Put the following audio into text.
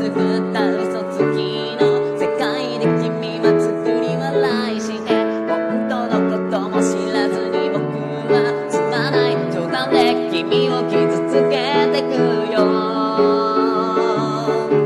つ振った嘘つきの世界で君は作り笑いして本当のことも知らずに僕はつまない冗談で君を傷つけてくよ。